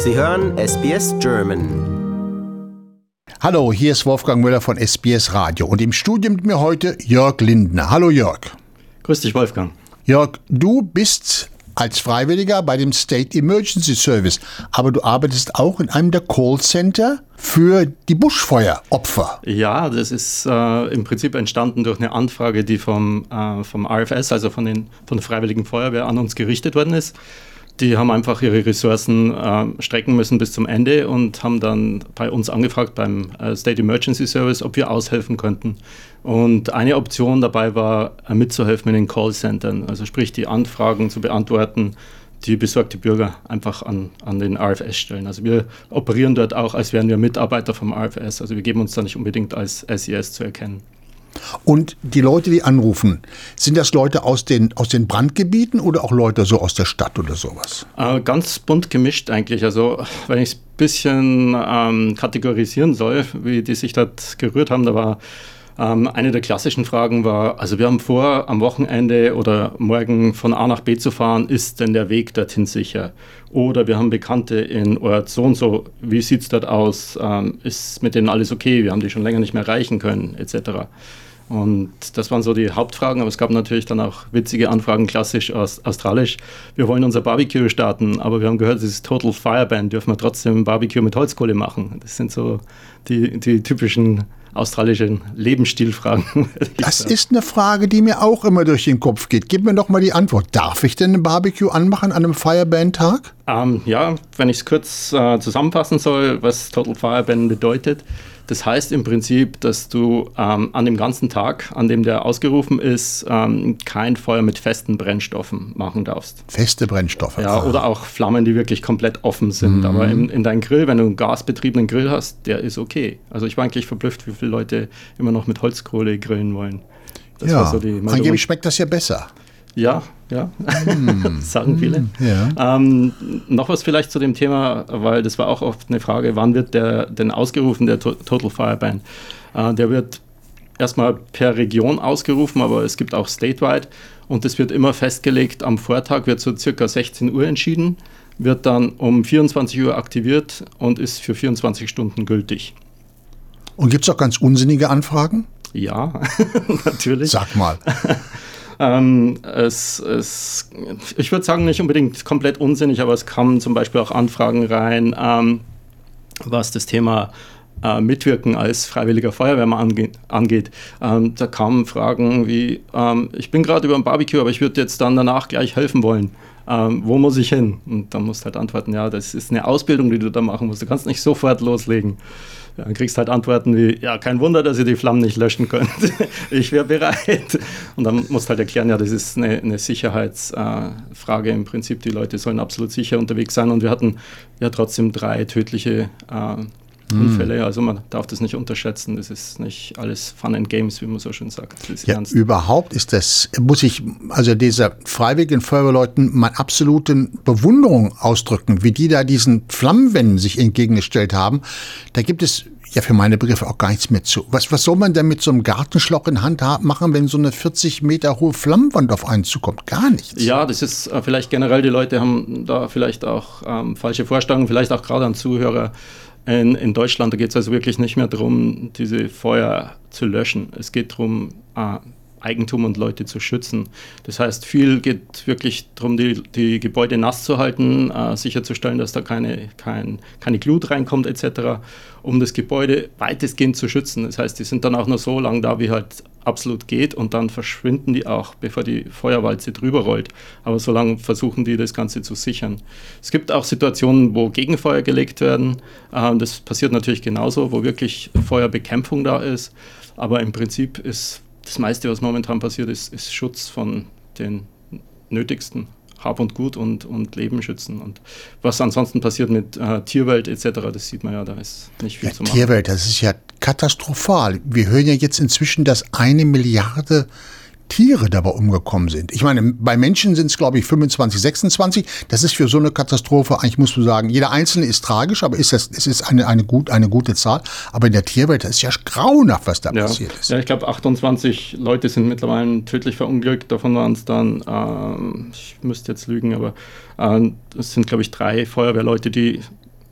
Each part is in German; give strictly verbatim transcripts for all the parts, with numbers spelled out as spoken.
Sie hören S B S German. Hallo, hier ist Wolfgang Müller von S B S Radio und im Studio mit mir heute Jörg Lindner. Hallo Jörg. Grüß dich, Wolfgang. Jörg, du bist als Freiwilliger bei dem State Emergency Service, aber du arbeitest auch in einem der Callcenter für die Buschfeueropfer. Ja, das ist äh, im Prinzip entstanden durch eine Anfrage, die vom, äh, vom R F S, also von, den, von der Freiwilligen Feuerwehr, an uns gerichtet worden ist. Die haben einfach ihre Ressourcen äh, strecken müssen bis zum Ende und haben dann bei uns angefragt, beim äh, State Emergency Service, ob wir aushelfen könnten. Und eine Option dabei war, äh, mitzuhelfen in den Callcentern, also sprich die Anfragen zu beantworten, die besorgte Bürger einfach an, an den R F S stellen. Also wir operieren dort auch, als wären wir Mitarbeiter vom R F S. Also wir geben uns da nicht unbedingt als S E S zu erkennen. Und die Leute, die anrufen, sind das Leute aus den, aus den Brandgebieten oder auch Leute so aus der Stadt oder sowas? Äh, ganz bunt gemischt eigentlich. Also wenn ich es ein bisschen ähm, kategorisieren soll, wie die sich dort gerührt haben, da war ähm, eine der klassischen Fragen war, also wir haben vor, am Wochenende oder morgen von A nach B zu fahren, ist denn der Weg dorthin sicher? Oder wir haben Bekannte in Ort so und so, wie sieht es dort aus? Ähm, ist mit denen alles okay? Wir haben die schon länger nicht mehr erreichen können, et cetera. Und das waren so die Hauptfragen, aber es gab natürlich dann auch witzige Anfragen, klassisch aus australisch. Wir wollen unser Barbecue starten, aber wir haben gehört, es ist Total Fireban, dürfen wir trotzdem Barbecue mit Holzkohle machen? Das sind so die, die typischen australischen Lebensstilfragen. Das ist eine Frage, die mir auch immer durch den Kopf geht. Gib mir doch mal die Antwort. Darf ich denn ein Barbecue anmachen an einem Fireban-Tag? Ähm, ja, wenn ich es kurz äh, zusammenfassen soll, was Total Fireban bedeutet. Das heißt im Prinzip, dass du ähm, an dem ganzen Tag, an dem der ausgerufen ist, ähm, kein Feuer mit festen Brennstoffen machen darfst. Feste Brennstoffe? Ja, oder auch Flammen, die wirklich komplett offen sind. Mhm. Aber in, in deinem Grill, wenn du einen gasbetriebenen Grill hast, der ist okay. Also ich war eigentlich verblüfft, wie viele Leute immer noch mit Holzkohle grillen wollen. Das ja, war so die angeblich schmeckt das ja besser. Ja, ja, mm. sagen viele. Mm, ja. Ähm, noch was vielleicht zu dem Thema, weil das war auch oft eine Frage, wann wird der denn ausgerufen, der Total Fireban? Äh, der wird erstmal per Region ausgerufen, aber es gibt auch statewide und das wird immer festgelegt, am Vortag wird so circa sechzehn Uhr entschieden, wird dann um vierundzwanzig Uhr aktiviert und ist für vierundzwanzig Stunden gültig. Und gibt es auch ganz unsinnige Anfragen? Ja, natürlich. Sag mal. Ähm, es, es, ich würde sagen, nicht unbedingt komplett unsinnig, aber es kamen zum Beispiel auch Anfragen rein, ähm, was das Thema äh, Mitwirken als freiwilliger Feuerwehrmann ange- angeht. Ähm, da kamen Fragen wie, ähm, ich bin gerade über ein Barbecue, aber ich würde jetzt dann danach gleich helfen wollen. Ähm, wo muss ich hin? Und dann musst du halt antworten, ja, das ist eine Ausbildung, die du da machen musst. Du kannst nicht sofort loslegen. Dann kriegst halt Antworten wie, ja, kein Wunder, dass ihr die Flammen nicht löschen könnt. Ich wäre bereit. Und dann musst du halt erklären, ja, das ist eine, eine Sicherheitsfrage äh, im Prinzip. Die Leute sollen absolut sicher unterwegs sein. Und wir hatten ja trotzdem drei tödliche äh, Unfälle. Also man darf das nicht unterschätzen. Das ist nicht alles Fun and Games, wie man so schön sagt. Das ist ja, ernst. Überhaupt ist das, muss ich also dieser freiwilligen Feuerwehrleuten meine absolute Bewunderung ausdrücken, wie die da diesen Flammenwänden sich entgegengestellt haben. Da gibt es ja für meine Begriffe auch gar nichts mehr zu. Was, was soll man denn mit so einem Gartenschlauch in Hand machen, wenn so eine vierzig Meter hohe Flammenwand auf einen zukommt? Gar nichts. Ja, das ist äh, vielleicht generell, die Leute haben da vielleicht auch ähm, falsche Vorstellungen, vielleicht auch gerade an Zuhörer. In, in Deutschland, da geht es also wirklich nicht mehr darum, diese Feuer zu löschen. Es geht darum, äh, Eigentum und Leute zu schützen. Das heißt, viel geht wirklich darum, die, die Gebäude nass zu halten, äh, sicherzustellen, dass da keine, kein, keine Glut reinkommt et cetera, um das Gebäude weitestgehend zu schützen. Das heißt, die sind dann auch nur so lange da, wie halt absolut geht und dann verschwinden die auch, bevor die Feuerwalze drüber rollt. Aber so lange versuchen die, das Ganze zu sichern. Es gibt auch Situationen, wo Gegenfeuer gelegt werden. Äh, das passiert natürlich genauso, wo wirklich Feuerbekämpfung da ist. Aber im Prinzip ist das meiste, was momentan passiert, ist, ist Schutz von den nötigsten, Hab und Gut und, und Leben schützen. Und was ansonsten passiert mit äh, Tierwelt et cetera, das sieht man ja, da ist nicht viel ja, zu machen. Tierwelt, das ist ja katastrophal. Wir hören ja jetzt inzwischen, dass eine Milliarde Tiere dabei umgekommen sind. Ich meine, bei Menschen sind es, glaube ich, fünfundzwanzig, sechsundzwanzig. Das ist für so eine Katastrophe, eigentlich musst du sagen, jeder Einzelne ist tragisch, aber ist das, es ist eine, eine, gut, eine gute Zahl. Aber in der Tierwelt, das ist ja grauenhaft, was da ja. passiert ist. Ja, ich glaube, achtundzwanzig Leute sind mittlerweile tödlich verunglückt. Davon waren es dann, äh, ich müsste jetzt lügen, aber äh, es sind, glaube ich, drei Feuerwehrleute, die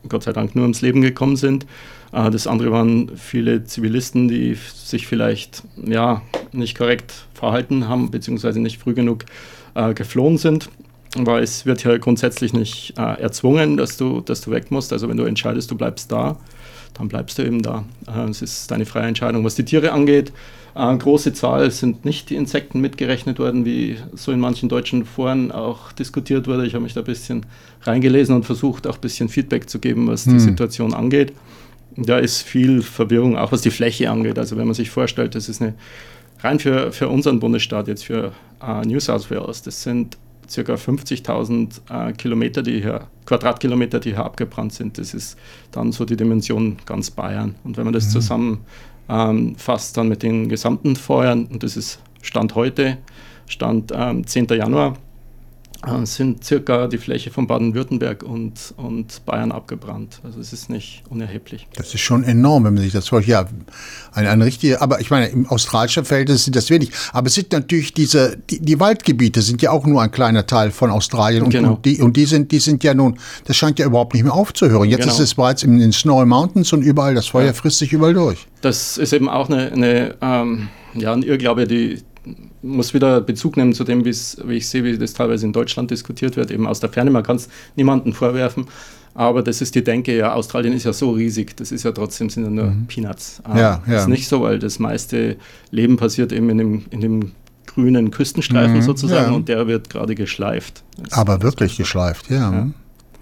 Gott sei Dank nur ums Leben gekommen sind. Äh, das andere waren viele Zivilisten, die sich vielleicht ja, nicht korrekt verhalten haben, beziehungsweise nicht früh genug äh, geflohen sind. Weil es wird ja grundsätzlich nicht äh, erzwungen, dass du, dass du weg musst. Also wenn du entscheidest, du bleibst da, dann bleibst du eben da. Äh, es ist deine freie Entscheidung. Was die Tiere angeht, äh, große Zahl sind nicht die Insekten mitgerechnet worden, wie so in manchen deutschen Foren auch diskutiert wurde. Ich habe mich da ein bisschen reingelesen und versucht, auch ein bisschen Feedback zu geben, was hm. die Situation angeht. Da ist viel Verwirrung, auch was die Fläche angeht. Also wenn man sich vorstellt, das ist eine, rein für, für unseren Bundesstaat, jetzt für äh, New South Wales, das sind ca. fünfzigtausend äh, Kilometer, die hier, Quadratkilometer, die hier abgebrannt sind. Das ist dann so die Dimension ganz Bayern. Und wenn man das mhm. zusammen ähm, fasst dann mit den gesamten Feuern, und das ist Stand heute, Stand ähm, zehnten Januar, äh, sind circa die Fläche von Baden-Württemberg und, und Bayern abgebrannt. Also es ist nicht unerheblich. Das ist schon enorm, wenn man sich das vorstellt. Ja, eine, eine richtige, aber ich meine, im australischen Verhältnis sind das wenig. Aber es sind natürlich diese, die, die Waldgebiete sind ja auch nur ein kleiner Teil von Australien. Und, genau. und, die, und die sind, die sind ja nun, das scheint ja überhaupt nicht mehr aufzuhören. Jetzt genau. ist es bereits in den Snowy Mountains und überall, das Feuer ja. frisst sich überall durch. Das ist eben auch eine, eine ähm, ja, ein Irrglaube, die muss wieder Bezug nehmen zu dem, wie ich sehe, wie das teilweise in Deutschland diskutiert wird, eben aus der Ferne. Man kann es niemandem vorwerfen, aber das ist die Denke, ja, Australien ist ja so riesig, das ist ja trotzdem, sind ja nur mhm. Peanuts. Ähm, ja, ja. Das ist nicht so, weil das meiste Leben passiert eben in dem, in dem grünen Küstenstreifen mhm, sozusagen ja. und der wird gerade geschleift. Das aber wirklich geschleift, ja. ja.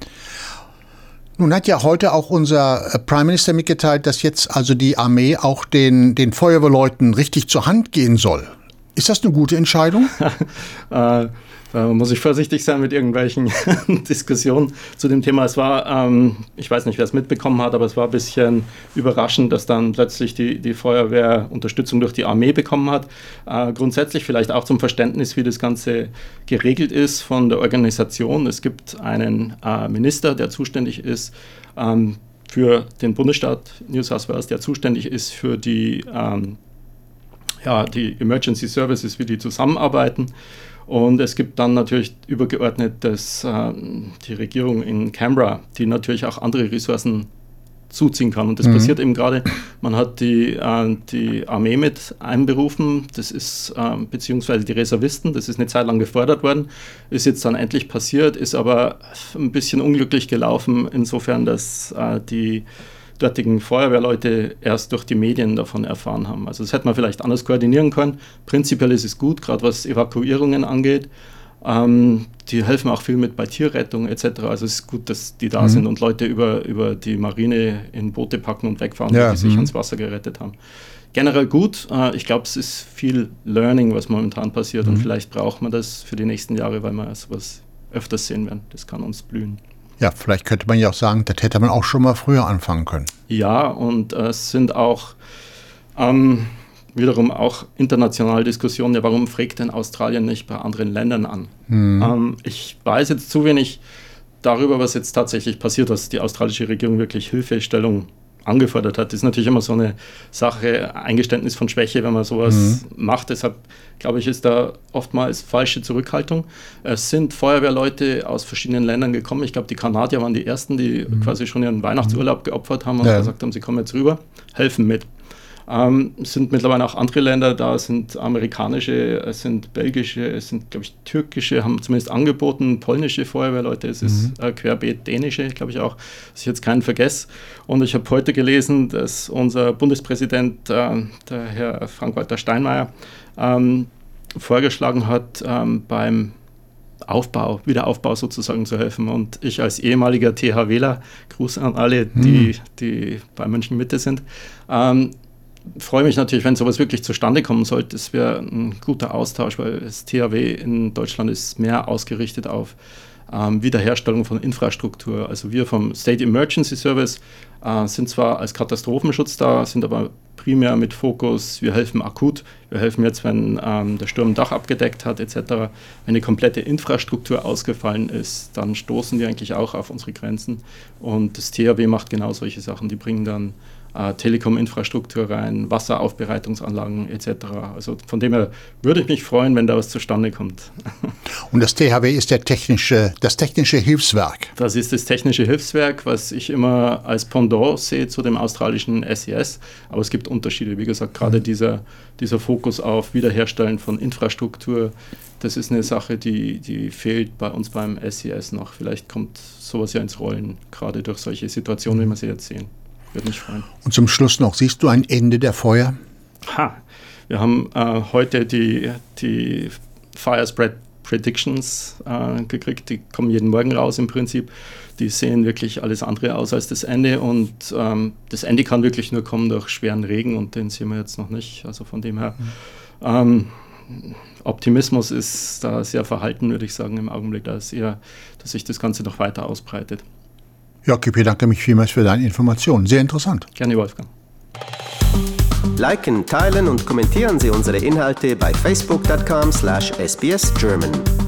Nun hat ja heute auch unser Prime Minister mitgeteilt, dass jetzt also die Armee auch den, den Feuerwehrleuten richtig zur Hand gehen soll. Ist das eine gute Entscheidung? äh, da muss ich vorsichtig sein mit irgendwelchen Diskussionen zu dem Thema. Es war, ähm, ich weiß nicht, wer es mitbekommen hat, aber es war ein bisschen überraschend, dass dann plötzlich die, die Feuerwehr Unterstützung durch die Armee bekommen hat. Äh, grundsätzlich vielleicht auch zum Verständnis, wie das Ganze geregelt ist von der Organisation. Es gibt einen äh, Minister, der zuständig ist ähm, für den Bundesstaat New South Wales, der zuständig ist für die ähm, ja, die Emergency Services, wie die zusammenarbeiten. Und es gibt dann natürlich übergeordnet das, äh, die Regierung in Canberra, die natürlich auch andere Ressourcen zuziehen kann. Und das mhm. passiert eben gerade. Man hat die, äh, die Armee mit einberufen, das ist äh, beziehungsweise die Reservisten, das ist eine Zeit lang gefordert worden, ist jetzt dann endlich passiert, ist aber ein bisschen unglücklich gelaufen, insofern, dass äh, die dortigen Feuerwehrleute erst durch die Medien davon erfahren haben. Also das hätte man vielleicht anders koordinieren können. Prinzipiell ist es gut, gerade was Evakuierungen angeht. Ähm, die helfen auch viel mit bei Tierrettung et cetera. Also es ist gut, dass die da mhm. sind und Leute über, über die Marine in Boote packen und wegfahren, ja, die sich mhm. ans Wasser gerettet haben. Generell gut. Äh, ich glaube, es ist viel Learning, was momentan passiert mhm. und vielleicht braucht man das für die nächsten Jahre, weil wir sowas öfters sehen werden. Das kann uns blühen. Ja, vielleicht könnte man ja auch sagen, das hätte man auch schon mal früher anfangen können. Ja, und äh, es sind auch ähm, wiederum auch internationale Diskussionen, ja, warum fragt denn Australien nicht bei anderen Ländern an? Hm. Ähm, ich weiß jetzt zu wenig darüber, was jetzt tatsächlich passiert, was die australische Regierung wirklich Hilfestellung angefordert hat. Das ist natürlich immer so eine Sache, Eingeständnis von Schwäche, wenn man sowas mhm. macht. Deshalb, glaube ich, ist da oftmals falsche Zurückhaltung. Es sind Feuerwehrleute aus verschiedenen Ländern gekommen. Ich glaube, die Kanadier waren die Ersten, die mhm. quasi schon ihren Weihnachtsurlaub geopfert haben und ja. gesagt haben, sie kommen jetzt rüber, helfen mit. Ähm, es sind mittlerweile auch andere Länder da, es sind amerikanische, es sind belgische, es sind, glaube ich, türkische, haben zumindest angeboten, polnische Feuerwehrleute, es mhm. ist äh, querbeet dänische, glaube ich auch, dass ich jetzt keinen vergesse. Und ich habe heute gelesen, dass unser Bundespräsident, äh, der Herr Frank-Walter Steinmeier, ähm, vorgeschlagen hat, ähm, beim Aufbau, Wiederaufbau sozusagen zu helfen. Und ich als ehemaliger THWler, Gruß an alle, die, mhm. die bei München Mitte sind, ähm, freue mich natürlich, wenn sowas wirklich zustande kommen sollte. Es wäre ein guter Austausch, weil das T H W in Deutschland ist mehr ausgerichtet auf ähm, Wiederherstellung von Infrastruktur. Also wir vom State Emergency Service äh, sind zwar als Katastrophenschutz da, sind aber primär mit Fokus, wir helfen akut, Wir helfen jetzt, wenn ähm, der Sturm ein Dach abgedeckt hat et cetera. Wenn die komplette Infrastruktur ausgefallen ist, dann stoßen die eigentlich auch auf unsere Grenzen. Und das T H W macht genau solche Sachen. Die bringen dann äh, Telekom-Infrastruktur rein, Wasseraufbereitungsanlagen et cetera. Also von dem her würde ich mich freuen, wenn da was zustande kommt. Und das T H W ist der technische, das technische Hilfswerk. Das ist das technische Hilfswerk, was ich immer als Pendant sehe zu dem australischen S E S. Aber es gibt Unterschiede. Wie gesagt, gerade mhm. dieser, dieser Fokus auf Wiederherstellen von Infrastruktur, das ist eine Sache, die, die fehlt bei uns beim S E S noch. Vielleicht kommt sowas ja ins Rollen, gerade durch solche Situationen, wie wir sie jetzt sehen. Würde mich freuen. Und zum Schluss noch, siehst du ein Ende der Feuer? Ha, wir haben äh, heute die, die Fire Spread Predictions äh, gekriegt, die kommen jeden Morgen raus im Prinzip. Die sehen wirklich alles andere aus als das Ende und ähm, das Ende kann wirklich nur kommen durch schweren Regen und den sehen wir jetzt noch nicht. Also von dem her, ähm, Optimismus ist da sehr verhalten, würde ich sagen, im Augenblick. Da ist eher, dass sich das Ganze noch weiter ausbreitet. Ja, ich bedanke mich vielmals für deine Informationen. Sehr interessant. Gerne, Wolfgang. Liken, teilen und kommentieren Sie unsere Inhalte bei facebook punkt com slash S B S German.